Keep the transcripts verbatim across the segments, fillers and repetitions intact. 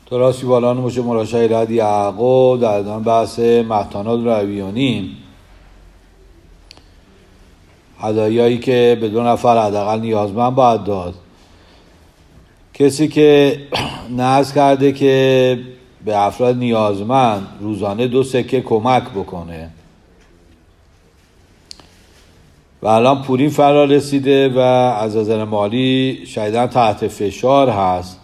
دراستی بالان مشه مراشای رد یعقوب در ادامه بحث متانات رویانیم، هدایایی که به دو نفر حداقل نیازمند باید داد. کسی که نذر کرده که به افراد نیازمند روزانه دو سکه کمک بکنه و الان پوریم فرا رسیده و از نظر مالی شدیداً تحت فشار هست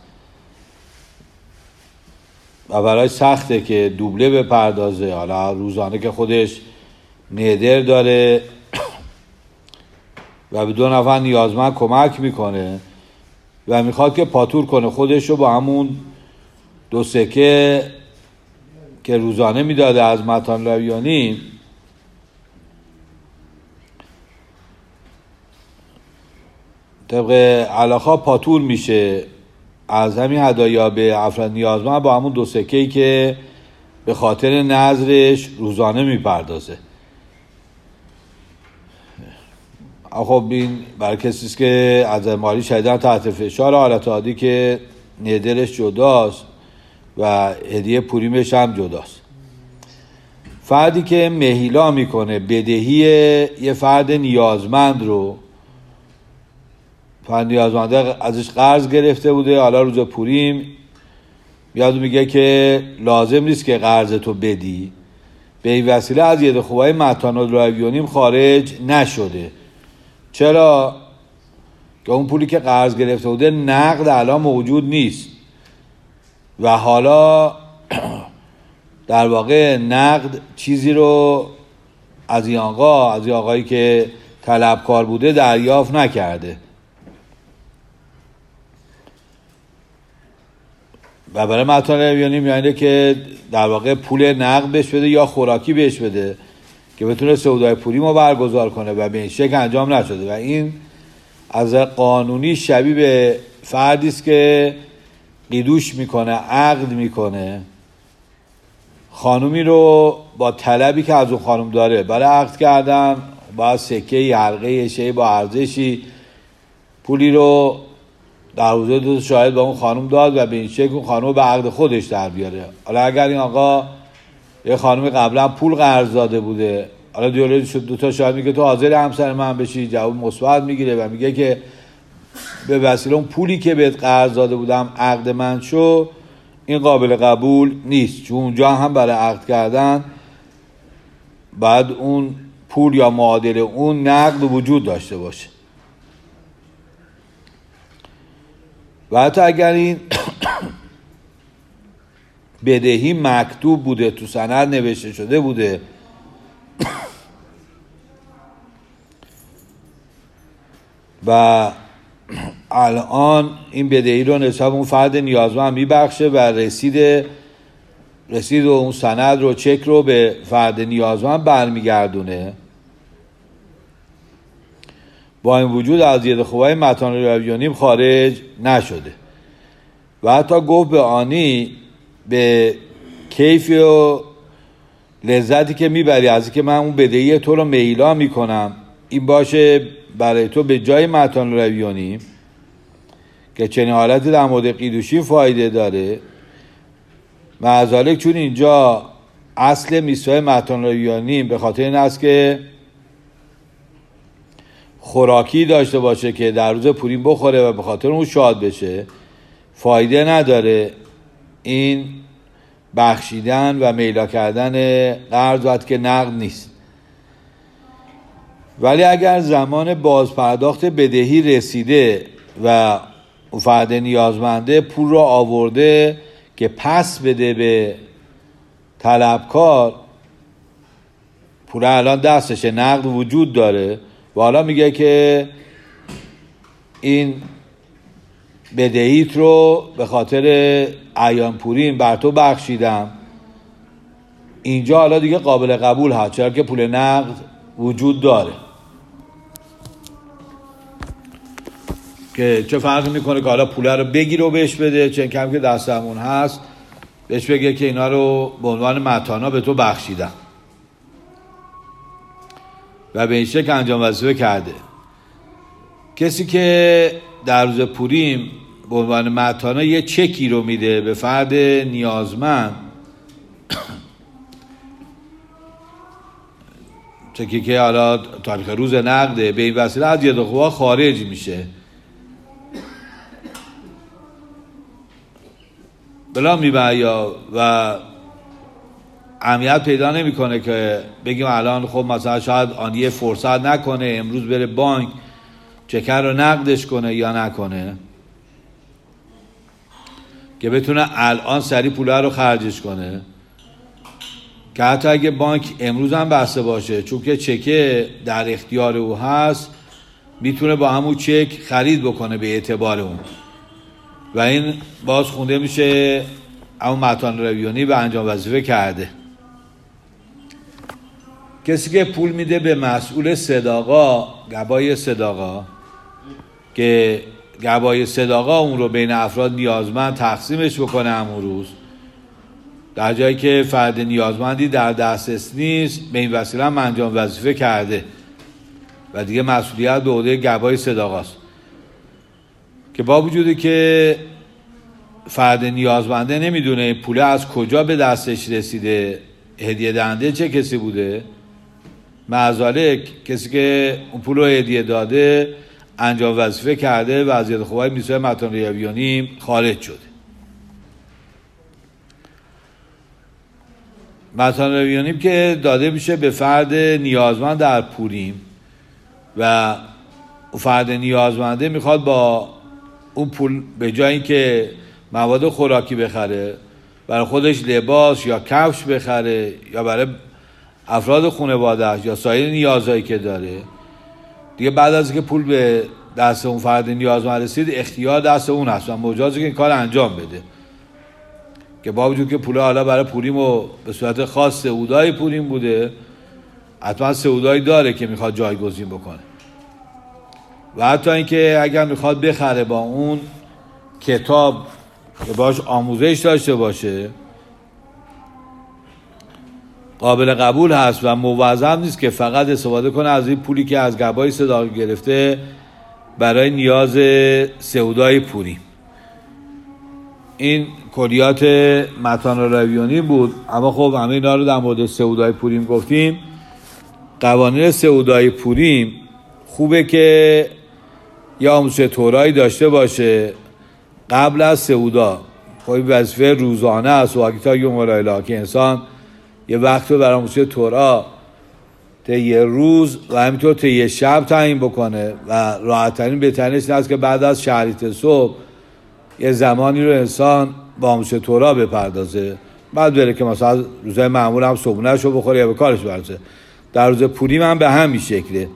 و برای سخته که دوبله بپردازه، حالا روزانه که خودش نادر داره و به دو نفر نیازمند کمک میکنه و میخواد که پاتور کنه خودش رو با همون دو سکه که روزانه میداده از متان رویانی طبق علاقه پاتور میشه از همین هدایا به افراد نیازمند با همون دو سکه‌ای که به خاطر نذرش روزانه میپردازه. خب این برای کسی است که از مالی شدیداً تحت فشار، حالت عادی که نادرش جداست و هدیه پوریمش هم جداست. فردی که مهیلا میکنه بدهی یه فرد نیازمند رو، فرد نیازمنده ازش قرض گرفته بوده، حالا روز پوریم بیاد میگه که لازم نیست که قرض تو بدی، به این وسیله از ید خوبای متانات رویانیم خارج نشده. چرا؟ که اون پولی که قرض گرفته بوده نقد الان موجود نیست و حالا در واقع نقد چیزی رو از این آقا از این آقایی که طلبکار بوده دریافت نکرده و برای متان رویانیم یعنی که در واقع پول نقد بهش بده یا خوراکی بهش بده که بتونه سودای پوریم رو برگزار کنه و به این شکل انجام نشده و این از قانونی شبیه به فردی است که قیدوش میکنه، عقد میکنه خانومی رو با طلبی که از اون خانم داره برای عقد کردن، با سکه حلقه شی با ارزشی پولی رو در حضور دو شاهد با اون خانم داد و به این شکل اون خانم به عقد خودش در بیاره. حالا اگر این آقا یه خانمی قبلا پول قرض داده بوده، حالا دیالوگ شد دو تا شاهد میگه تو حاضر همسر من بشی، جواب مثبت میگیره و میگه که به وسیله اون پولی که بهت قرض داده بودم عقد من شو، این قابل قبول نیست، چون اونجا هم برای عقد کردن بعد اون پول یا معادل اون نقد وجود داشته باشه. و حتی اگر این بدهی مکتوب بوده، تو سند نوشته شده بوده و الان این بدهی رو نسبت اون فرد نیازمند میبخشه و رسید رسید و اون سند رو چک رو به فرد نیازمند برمیگردونه، با این وجود از ید خوبای متان رویانیم خارج نشده و حتی گفت به آنی به کیفی و لذتی که میبری از که من اون بدهی تو رو میلا میکنم این باشه برای تو به جای متان رویانیم که چنین حالتی در مورد قیدوشی فایده داره. معذالک چون اینجا اصل میثاق متان رویانیم به خاطر این است که خوراکی داشته باشه که در روز پوریم بخوره و به خاطر اون شاد بشه، فایده نداره این بخشیدن و میلا کردن قرض وقتی که نقد نیست. ولی اگر زمان بازپرداخت بدهی رسیده و اون فرد نیازمنده پول رو آورده که پس بده به طلبکار، پول الان دستشه، نقد وجود داره و حالا میگه که این بدهیت رو به خاطر ایام پوریم بر تو بخشیدم، اینجا حالا دیگه قابل قبول هست چرا که پول نقد وجود داره. که چه فرقی میکنه که حالا پول رو بگیر و بهش بده، چه کم که دستمون هست بهش بگه که اینا رو به عنوان متانا به تو بخشیدم و به این شکل انجام وظیفه کرده. کسی که در روز پوریم به عنوان متانه یه چکی رو میده به فرد نیازمند، چکی که حالا تاریخ روز نقده، به این وسیله از ید قوا خارج میشه، بلا میبره یا و اهمیت پیدا نمیکنه که بگیم الان خب مثلا شاید آنیه فرصت نکنه امروز بره بانک چکر رو نقدش کنه یا نکنه، که بتونه الان سریع پوله رو خرجش کنه، که حتی اگه بانک امروز هم بسته باشه چون که چکه در اختیار او هست میتونه با همون چک خرید بکنه به اعتبار اون و این باز خونده میشه اما متان رویانی به انجام وظیفه کرده. کسی که پول میده به مسئول صداقا، گوای صداقا، که گوای صداقا اون رو بین افراد نیازمند تقسیمش بکنه همون روز، در جایی که فرد نیازمندی در دسترس نیست به این وسیله هم انجام وظیفه کرده و دیگه مسئولیت به عهده گوای صداقاست، که با وجودی که فرد نیازمنده نمیدونه این پوله از کجا به دستش رسیده، هدیه دهنده چه کسی بوده، معذالک کسی که اون پول رو هدیه داده انجام وظیفه کرده و از ید قوای میثاق متان رویانی خارج شده. متان رویانی که داده میشه به فرد نیازمند در پوریم و فرد نیازمنده میخواد با اون پول به جای اینکه مواد خوراکی بخره، برای خودش لباس یا کفش بخره یا برای افراد خانواده‌اش یا سایر نیازهایی که داره، دیگه بعد از اینکه پول به دست اون فرد نیازمند رسید اختیار دست اون هست و مجازه که این کار انجام بده، که با وجود که پول حالا برای پوریم و به صورت خاص سعودای پوریم بوده، حتما سعودایی داره که میخواد جایگزین بکنه و حتی اینکه اگر میخواد بخره با اون کتاب که باش آموزش داشته باشه قابل قبول هست و موظف نیست که فقط استفاده کنه از این پولی که از گوای صداقا گرفته برای نیاز سعودای پوریم. این کلیات متان رویانی بود. اما خب همه اینا رو در مورد سعودای پوریم گفتیم. قوانین سعودای پوریم خوبه که یا آموزش تورایی داشته باشه قبل از سعودا. خب وظیفه روزانه است و اگه یوم الهی که انسان یه وقت رو برای آموزش تورا تا یه روز و همینطور تا یه شب تعیین بکنه و راحت ترین بهترینش این است که بعد از شهریت صبح یه زمانی رو انسان با آموزش تورا بپردازه، بعد بره که مثلا روزهای معمول هم صبحونه‌اش رو بخوره یا به کارش برسه. در روز پوریم هم به همین شکله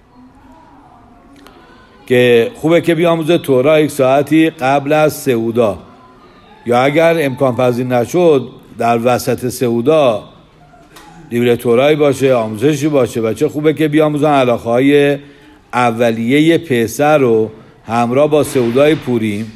که خوبه که بیاموزه تورا یک ساعتی قبل از سعودا، یا اگر امکان پذیر نشد در وسط سعودا لیبره تورایی باشه، آموزشی باشه. بچه خوبه که بیاموزن علاقه های اولیه پسر رو همراه با سعودای پوریم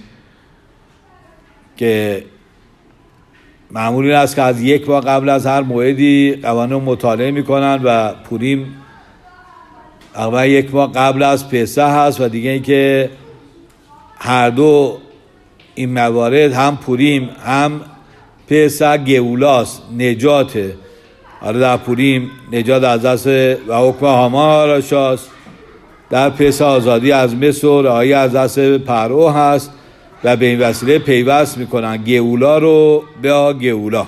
که معمولی است که از یک ماه قبل از هر موعدی قوانین مطالعه میکنن و پوریم اول یک ماه قبل از پسح هست و دیگه این که هر دو این موارد هم پوریم هم پسح گئولاست، نجاته. آره در پوریم نجات از دست و حکم هامان آراشاست، در پسح آزادی از مصر و رهایی از دست پرعو هست و به این وسیله پیوست میکنن گئولا رو به گئولا.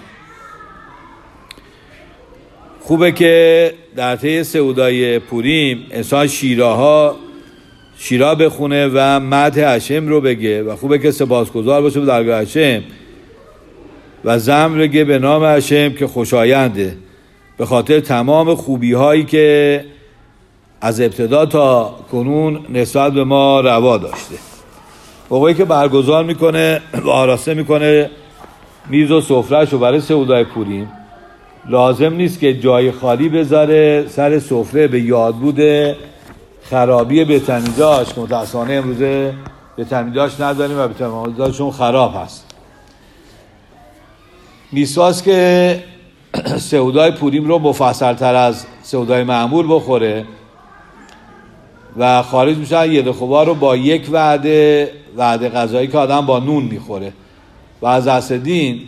خوبه که در طی سعودای پوریم انسان شیراها شیرا بخونه و مدح هشم رو بگه و خوبه که سپاسگزار باشه به درگاه هشم و زمر بگه به نام هشم که خوشاینده به خاطر تمام خوبی هایی که از ابتدا تا کنون نسبت به ما روا داشته. موقعی که برگزار میکنه و آراسته میکنه میز و سفره‌شو برای سعودای پوریم، لازم نیست که جای خالی بذاره سر سفره به یاد بوده خرابی بتنیداش که متاسفانه امروزه بتنیداش نداریم و بتنیداشون خراب هست. میسواست که سعودای پوریم رو مفصل تر از سعودای معمول بخوره و خارج میشن یه خوبا رو با یک وعده وعده غذایی که آدم با نون میخوره. و از اصل دین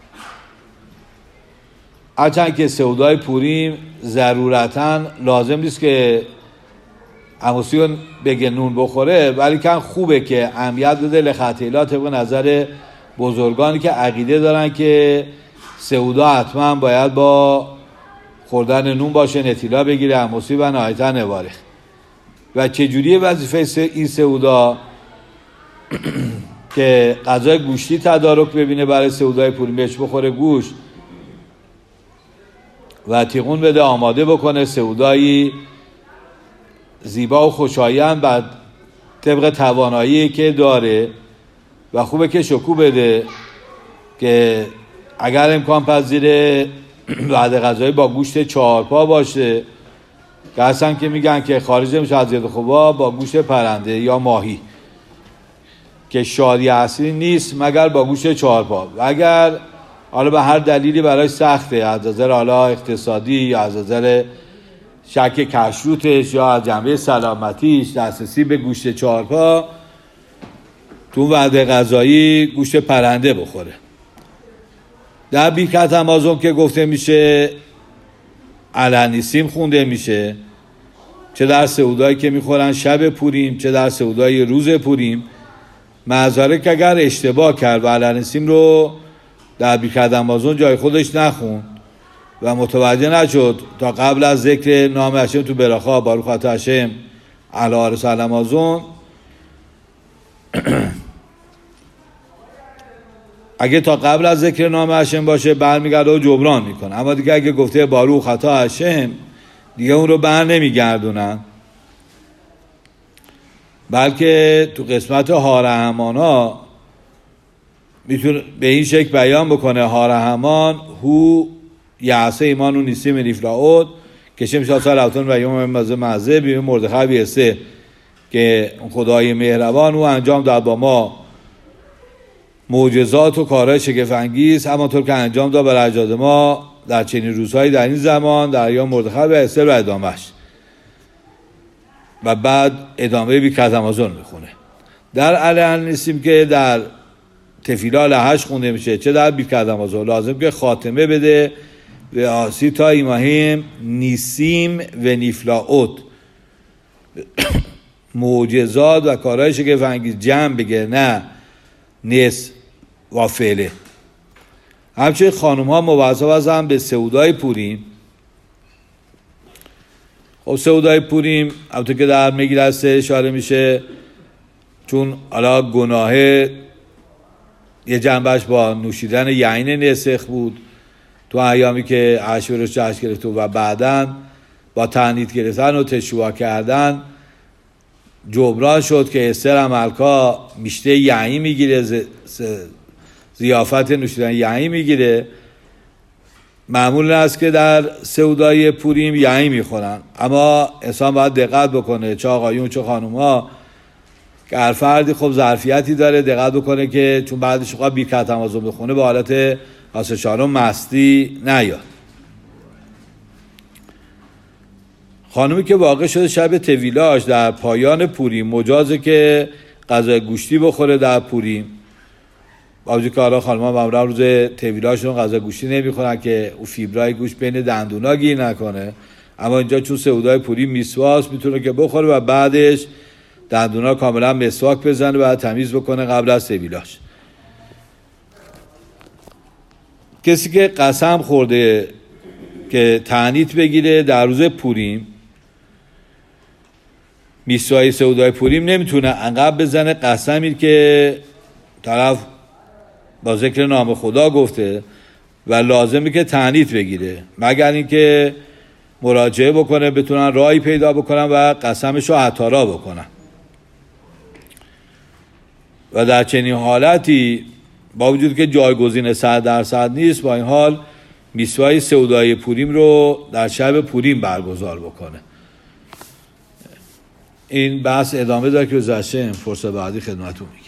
هرچند که سودای پوریم ضرورتاً لازم نیست که عموسیون بگه نون بخوره، ولی کن خوبه که اهمیت بده لخطیلا طبق نظر بزرگانی که عقیده دارن که سودا حتما باید با خوردن نون باشه، نتیلا بگیره عموسی و نهایتا نواره. و چجوری وظیفه این سودا که غذای گوشتی تدارک ببینه برای سودای پوریم، بهش بخوره گوشت و تیغون بده آماده بکنه سودایی زیبا و خوشایند بعد طبق توانایی که داره. و خوبه که شکو بده که اگر امکان پذیره بعد غذایی با گوشت چهارپا باشه که اصلا که میگن که خارج میشه از ید خوبا با گوشت پرنده یا ماهی که شادی اصلی نیست مگر با گوشت چهارپا. و اگر حالا به هر دلیلی برای سخته، از نظر حالا اقتصادی یا از نظر شک کشروتش یا از جنبه سلامتیش دسترسی به گوشت چهارپا، تو وعده غذایی گوشت پرنده بخوره. در بیرکت امازون که گفته میشه الانیسیم خونده میشه، چه در سعودایی که میخورن شب پوریم چه در سعودای روز پوریم. معذاره که اگر اشتباه کرد و الانیسیم رو در بیرکت امازون جای خودش نخون و متوجه نشد تا قبل از ذکر نام هشم تو براخا باروخ اتو هشم علی عرس المازون، اگه تا قبل از ذکر نام هشم باشه برمیگرده و جبران میکنه. اما دیگه اگه گفته باروخ اتو هشم دیگه اون رو بر نمیگردونن، بلکه تو قسمت هارهمانا میتونه به این شکل بیان بکنه هارهمان هو یعصه ایمان و نیسیم نیفلاود کشم شاسا روتون و یوم مزه مزه بیمه مردخه بیسته که خدای مهربان او انجام داد با ما معجزات و کارهای شگفت انگیز همانطور که انجام داد بر اجداد ما در چنین روزهایی در این زمان در ایام مردخه و استر و ادامهش. و بعد ادامه بیرکت امازون میخونه. در الانیسیم که در تفیلا لحش خونده میشه چه در بیرکت امازون لازم که خاتمه بده و آسی تا ایماهیم نیسیم و نیفلاوت معجزات و کارهای شگفت انگیز جمع بگه، نه نس و فعله. همچنین خانوم ها موظف هستن به سعودای پوریم. خب سعودای پوریم البته که در مگیلسته اشاره میشه چون حالا گناه یه جنبش با نوشیدن یعین نسخ بود تو ایامی که عشورش جشن گرفت و بعدن با تعنید گرفتن و تشویع کردن جبران شد که استر عملکا میشته یعین میگیره، ز... ز... زیافت نوشیدن یعین میگیره. معمول است که در سعودای پوریم یعین میخورن، اما انسان باید دقت بکنه چه آقایون چه خانوم ها که هر فردی خب ظرفیتی داره دقت بکنه که چون بعدش خواه بیرکت امازون بخونه به حالت آسشارون مستی نیاد. خانومی که واقع شده شب تویلاش در پایان پوریم مجازه که غذای گوشتی بخوره در پوریم، با وجود که حالا خانم‌ها معمولا روز تویلاشون غذا گوشتی نمیخورن که او فیبرای گوشت بین دندونا گیر نکنه، اما اینجا چون سعودای پوریم میسواس میتونه که بخوره و بعدش دندونا کاملا مسواک بزنه و تمیز بکنه قبل از تویلاش. کسی که قسم خورده که تعنیت بگیره در روز پوریم، میسوای سعودای پوریم نمیتونه انقدر بزنه قسمی که طرف با ذکر نام خدا گفته و لازمه که تعنیت بگیره، مگر اینکه مراجعه بکنه بتونن راهی پیدا بکنن و قسمشو عطارا بکنن. و در چنین حالتی با وجود که جایگزین صد درصد نیست، با این حال میسوای سعودای پوریم رو در شب پوریم برگزار بکنه. این بحث ادامه داره که گذشته فرصت بعدی خدمتتون میگم.